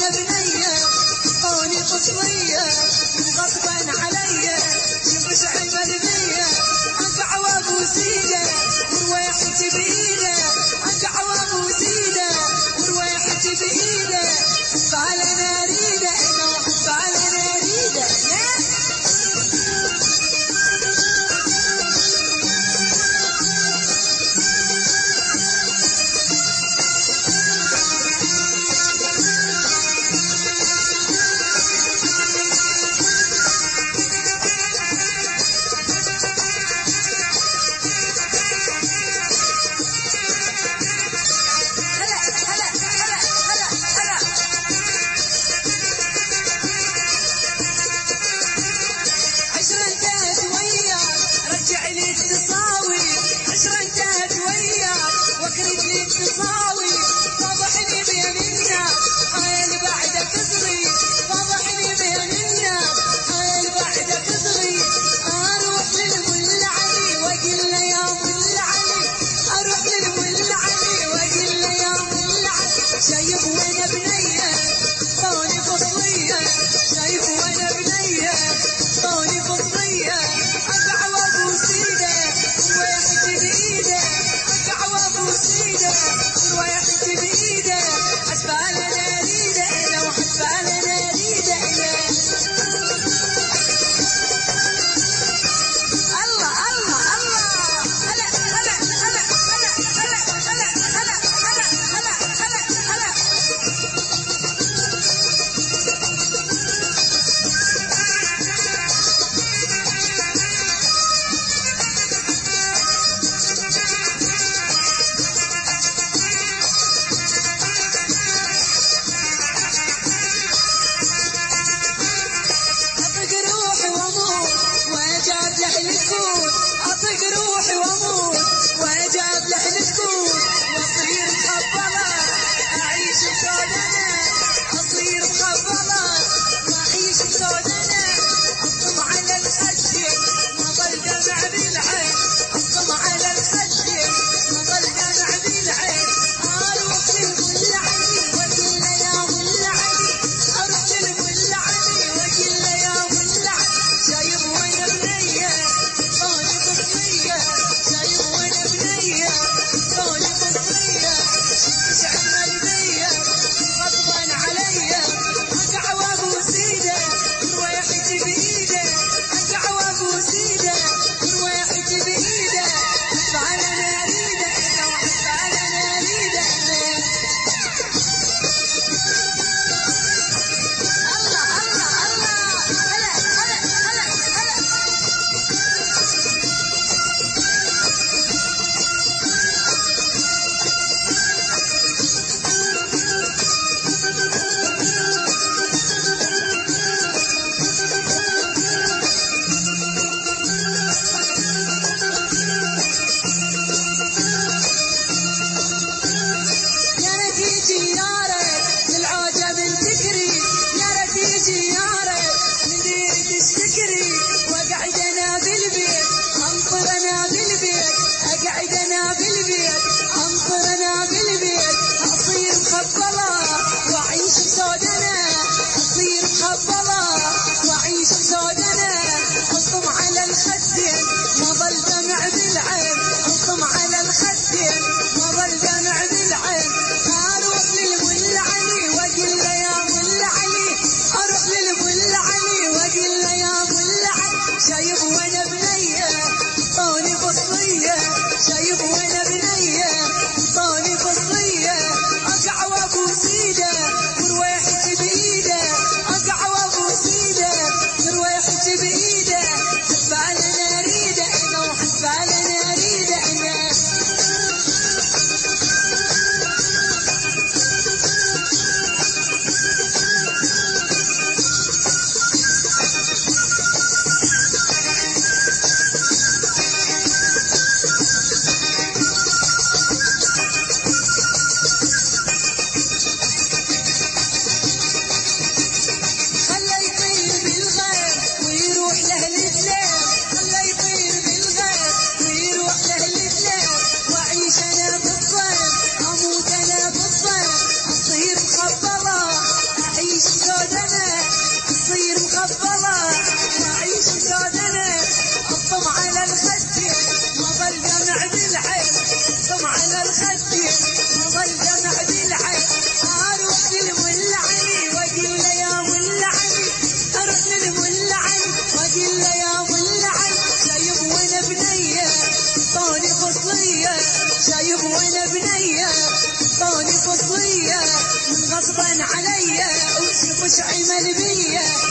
بنية كوني فصلية غصبا عليا ينبش عمرية أقع وابوس ايده ورويحتي بإيده أقع وابوس ايده ورويحتي بإيده فعلنا ريده أنا فعلنا ريده تصاوي فضحني بين الناس حيل بعدك صغير فضحني بين الناس حيل بعدك صغير اروح للملا علي واقول له يا ملا علي اروح للملا علي واقول له يا ملا علي شايف وانا بنيه كوني فصليه شايف وانا بنيه كوني فصليه اقع وابوس ايده ويحكي بايده اقع وابوس ايده ويحكي بإيده حسب على ناريده أنا وحسب على ناريده أنا الله الله الله هلا هلا هلا هلا هلا هلا هلا هلا هلا هلا أطق روحي وأموت وأجاب لحن الكون وأصير مخبلة أعيش بسودنا أصير مخبلة وأعيش بسودنا أصم على الخدين ما ظل دمع بالعين أصم على الخدين ما ظل دمع بالعين أروح للملا علي وأقول له يا ملا علي أروح للملا علي وأقول له يا ملا علي شايف وين بنيه كوني فصلية شايف وانا بنية كوني فصلية شمش عمرية غصبا عليا أقع وابوس ايده ورويحتي بإيده أقع وابوس ايده ورويحتي بإيده حسب على ناريده أنا وحسب على ناريده الله الله الله هلا هلا هلا هلا أنطرنا بالبيت أصير مخبلة وأعيش بسودنا أصير مخبلة وأعيش بسودنا أصم على الخدين ما ظل دمع بالعين أصم على الخدين ما ظل دمع بالعين أروح للملا علي وأقول له يا ملا علي أروح للملا علي وأقول له يا ملا علي شايف وأنا بنيه كوني فصلية شايف وأنا بنيه كوني فصلية أقع وابوس ايده ورويحتي بإيده أقع وابوس ايده ورويحتي بإيده حسب على ناريده أنا وحسب على ناريده أنا غصبا عليا وتشوف علما بيا